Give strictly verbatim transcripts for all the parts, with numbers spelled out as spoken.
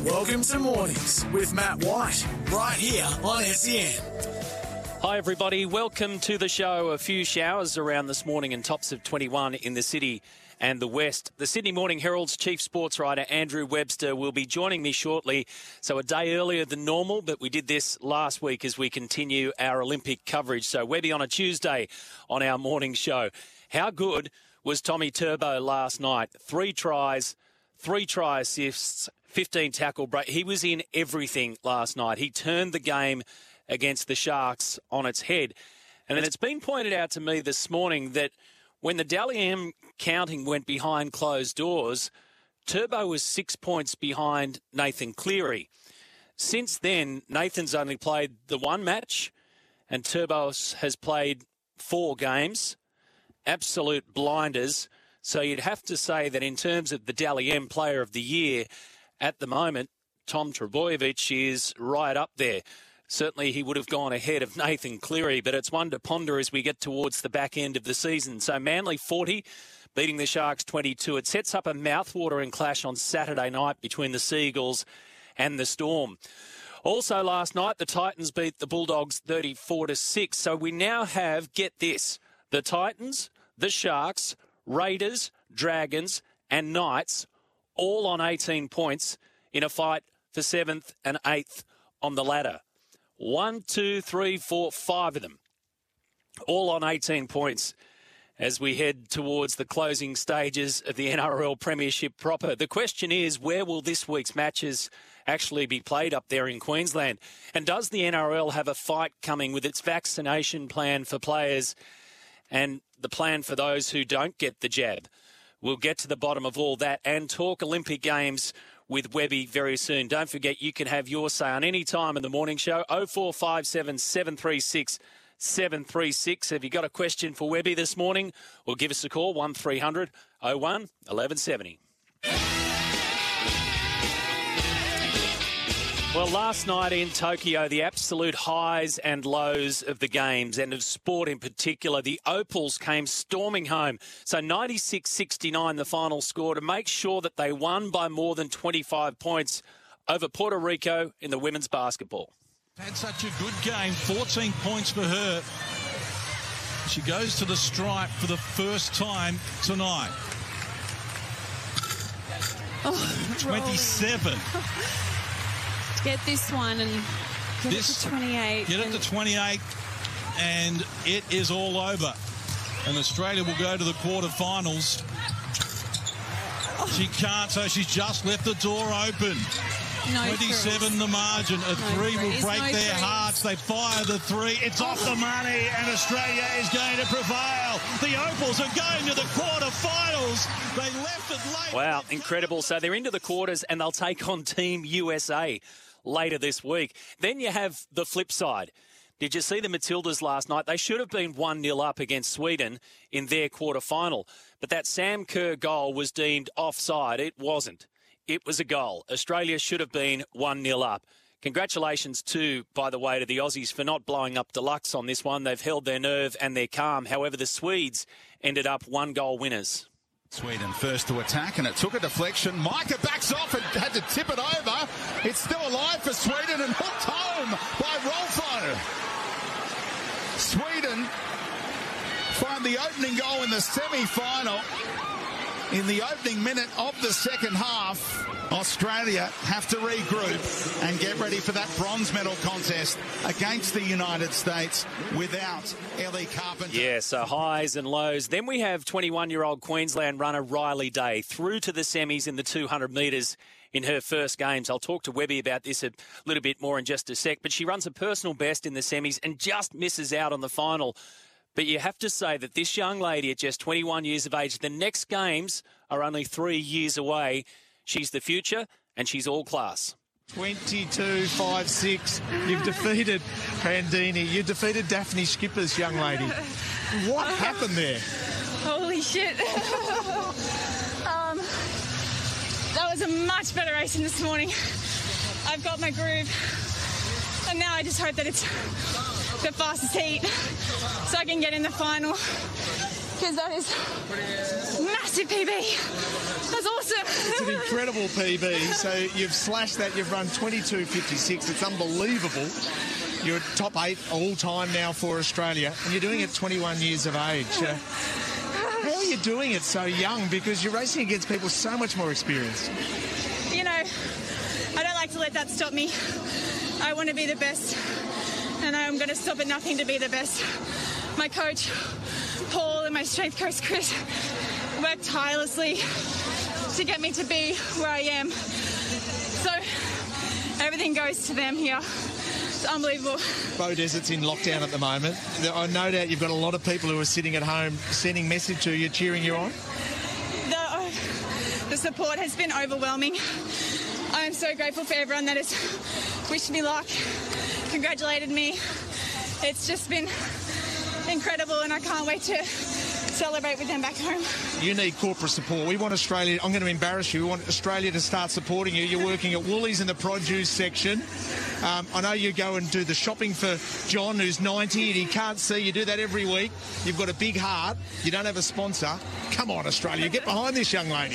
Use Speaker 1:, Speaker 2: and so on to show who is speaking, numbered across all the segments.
Speaker 1: Welcome to Mornings with Matt White, right here on S E N.
Speaker 2: Hi everybody, welcome to the show. A few showers around this morning and tops of twenty-one in the city and the west. The Sydney Morning Herald's chief sports writer Andrew Webster will be joining me shortly, so a day earlier than normal, but we did this last week as we continue our Olympic coverage. So Webby on a Tuesday on our morning show. How good was Tommy Turbo last night? Three tries, three try assists, fifteen tackle break. He was in everything last night. He turned the game against the Sharks on its head. And it's been pointed out to me this morning that when the Dally M counting went behind closed doors, Turbo was six points behind Nathan Cleary. Since then, Nathan's only played the one match and Turbo has played four games. Absolute blinders. So you'd have to say that in terms of the Dally M Player of the Year, at the moment, Tom Trbojevic is right up there. Certainly he would have gone ahead of Nathan Cleary, but it's one to ponder as we get towards the back end of the season. So Manly forty, beating the Sharks twenty-two. It sets up a mouthwatering clash on Saturday night between the Seagulls and the Storm. Also last night, the Titans beat the Bulldogs thirty-four to six. So we now have, get this, the Titans, the Sharks, Raiders, Dragons and Knights all on eighteen points in a fight for seventh and eighth on the ladder. One, two, three, four, five of them, all on eighteen points as we head towards the closing stages of the N R L Premiership proper. The question is, where will this week's matches actually be played up there in Queensland? And does the N R L have a fight coming with its vaccination plan for players and the plan for those who don't get the jab? We'll get to the bottom of all that and talk Olympic Games with Webby very soon. Don't forget, you can have your say on any time in the morning show. oh four five seven, seven three six, seven three six. Have you got a question for Webby this morning? Or give us a call, one three hundred, oh one, eleven seventy. Well, last night in Tokyo, the absolute highs and lows of the games and of sport in particular, the Opals came storming home. So ninety-six sixty-nine the final score to make sure that they won by more than twenty-five points over Puerto Rico in the women's basketball.
Speaker 3: Had such a good game, fourteen points for her. She goes to the stripe for the first time tonight.
Speaker 4: Oh,
Speaker 3: twenty-seven.
Speaker 4: Get this one and get
Speaker 3: this,
Speaker 4: it to twenty-eight.
Speaker 3: Get it to twenty-eight, and it is all over. And Australia will go to the quarterfinals. Oh. She can't, so she's just left the door open.
Speaker 4: No
Speaker 3: twenty-seven
Speaker 4: threes.
Speaker 3: the margin. A
Speaker 4: no
Speaker 3: three will
Speaker 4: threes.
Speaker 3: break
Speaker 4: no
Speaker 3: their
Speaker 4: threes.
Speaker 3: hearts. They fire the three. It's off the money, and Australia is going to prevail. The Opals are going to the quarterfinals. They left it late.
Speaker 2: Wow, incredible. So they're into the quarters, and they'll take on Team U S A later this week. Then you have the flip side. Did you see the Matildas last night? They should have been one nil up against Sweden in their quarterfinal. But that Sam Kerr goal was deemed offside. It wasn't. It was a goal. Australia should have been one nil up. Congratulations too, by the way, to the Aussies for not blowing up Deluxe on this one. They've held their nerve and their calm. However, the Swedes ended up one-goal winners.
Speaker 5: Sweden first to attack, and it took a deflection. Micah backs off and had to tip it over. It's still alive for Sweden and hooked home by Rolfo. Sweden find the opening goal in the semi-final. In the opening minute of the second half, Australia have to regroup and get ready for that bronze medal contest against the United States without Ellie Carpenter.
Speaker 2: Yeah, so highs and lows. Then we have twenty-one-year-old Queensland runner Riley Day through to the semis in the two hundred metres in her first games. I'll talk to Webby about this a little bit more in just a sec, but she runs a personal best in the semis and just misses out on the final. But you have to say that this young lady at just twenty-one years of age, the next games are only three years away. She's the future, and she's all class.
Speaker 6: twenty-two five six. You've defeated Bandini. You defeated Daphne Skipper's young lady. What happened there?
Speaker 7: Holy shit. um, that was a much better race than this morning. I've got my groove. And now I just hope that it's the fastest heat so I can get in the final, because that is massive P B. That's awesome.
Speaker 6: It's an incredible P B. So you've slashed that. You've run twenty-two fifty-six. It's unbelievable. You're at top eight all time now for Australia, and you're doing it twenty-one years of age. Uh, how are you doing it so young? Because you're racing against people so much more experienced.
Speaker 7: You know, I don't like to let that stop me. I want to be the best, and I'm going to stop at nothing to be the best. My coach, Paul, and my strength coach, Chris, worked tirelessly to get me to be where I am. So everything goes to them here. It's unbelievable.
Speaker 6: Beaudesert's in lockdown at the moment. I no doubt you've got a lot of people who are sitting at home sending message to you, cheering you on.
Speaker 7: The, uh, the support has been overwhelming. I am so grateful for everyone that has wished me luck, congratulated me. It's just been incredible, and I can't wait to celebrate with them back home.
Speaker 6: You need corporate support. We want Australia, I'm going to embarrass you, we want Australia to start supporting you. You're working at Woolies in the produce section. Um, I know you go and do the shopping for John, who's ninety, and he can't see. You do that every week. You've got a big heart. You don't have a sponsor. Come on, Australia, get behind this young lady.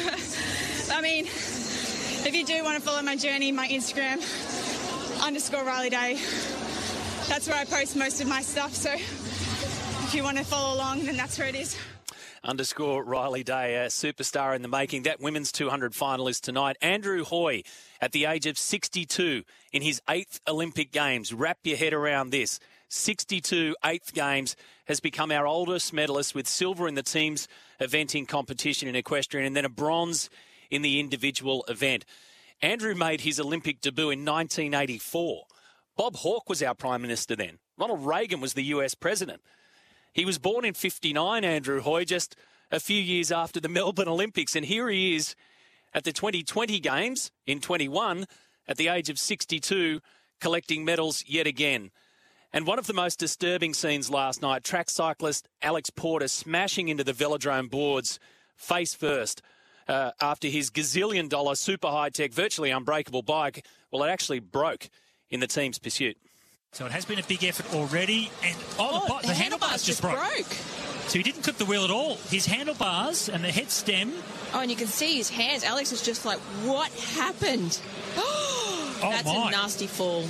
Speaker 7: I mean, if you do want to follow my journey, my Instagram, underscore Riley Day, that's where I post most of my stuff. So if you want to follow along, then that's where it is.
Speaker 2: Underscore Riley Day, a superstar in the making. That women's two hundred finalist tonight, Andrew Hoy, at the age of sixty-two, in his eighth Olympic Games. Wrap your head around this. sixty-two, eighth Games, has become our oldest medalist, with silver in the team's eventing competition in equestrian and then a bronze in the individual event. Andrew made his Olympic debut in nineteen eighty-four. Bob Hawke was our Prime Minister then. Ronald Reagan was the U S President. He was born in fifty-nine, Andrew Hoy, just a few years after the Melbourne Olympics. And here he is at the twenty twenty Games in twenty-one, at the age of sixty-two, collecting medals yet again. And one of the most disturbing scenes last night, track cyclist Alex Porter smashing into the velodrome boards face first uh, after his gazillion dollar super high-tech, virtually unbreakable bike, well, it actually broke in the team's pursuit.
Speaker 8: So it has been a big effort already. And oh, the,
Speaker 4: Oh,
Speaker 8: the,
Speaker 4: the
Speaker 8: handlebars,
Speaker 4: handlebars
Speaker 8: just
Speaker 4: just
Speaker 8: broke.
Speaker 4: broke.
Speaker 8: So he didn't clip the wheel at all. His handlebars and the head stem.
Speaker 4: Oh, and you can see his hands. Alex is just like, what happened?
Speaker 8: Oh,
Speaker 4: That's
Speaker 8: my.
Speaker 4: a nasty fall.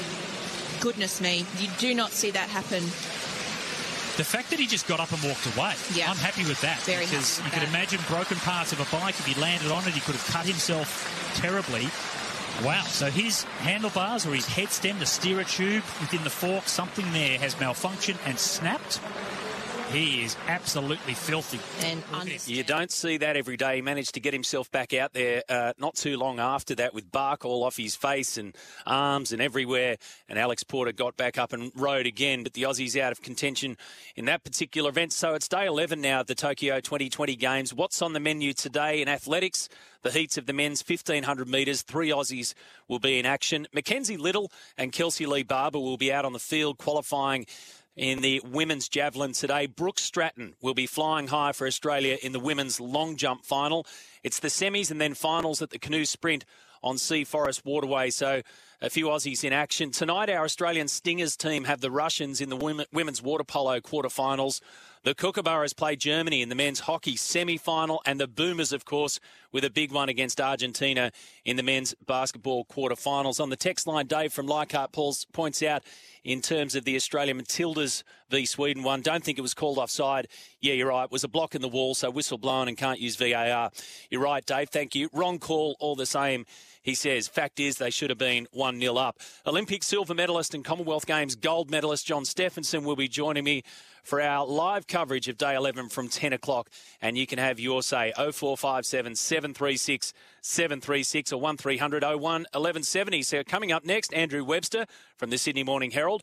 Speaker 4: Goodness me. You do not see that happen.
Speaker 8: The fact that he just got up and walked away,
Speaker 4: Yeah.
Speaker 8: I'm happy with that.
Speaker 4: Very
Speaker 8: because
Speaker 4: happy with
Speaker 8: you could
Speaker 4: that.
Speaker 8: imagine broken parts of a bike. If he landed on it, he could have cut himself terribly. Wow. So his handlebars or his head stem, the steerer tube within the fork, something there has malfunctioned and snapped. He is absolutely filthy.
Speaker 4: And
Speaker 8: Look at him.
Speaker 4: understand.
Speaker 2: You don't see that every day. He managed to get himself back out there uh, not too long after that, with bark all off his face and arms and everywhere. And Alex Porter got back up and rode again, but the Aussies out of contention in that particular event. So it's day eleven now at the Tokyo twenty twenty Games. What's on the menu today in athletics? The heats of the men's fifteen hundred metres. Three Aussies will be in action. Mackenzie Little and Kelsey Lee Barber will be out on the field qualifying in the women's javelin today. Brooke Stratton will be flying high for Australia in the women's long jump final. It's the semis and then finals at the canoe sprint on Sea Forest Waterway. So a few Aussies in action. Tonight, our Australian Stingers team have the Russians in the women's water polo quarterfinals. The Kookaburras play Germany in the men's hockey semi-final, and the Boomers, of course, with a big one against Argentina in the men's basketball quarterfinals. On the text line, Dave from Leichhardt Pauls points out, in terms of the Australian Matildas v Sweden one, don't think it was called offside. Yeah, you're right. It was a block in the wall, so whistle blown and can't use V A R. You're right, Dave. Thank you. Wrong call all the same. He says, fact is they should have been one nil up. Olympic silver medalist and Commonwealth Games gold medalist John Stephenson will be joining me for our live coverage of day eleven from ten o'clock. And you can have your say, oh four five seven, seven three six, seven three six or one three hundred, oh one, eleven seventy. So coming up next, Andrew Webster from the Sydney Morning Herald.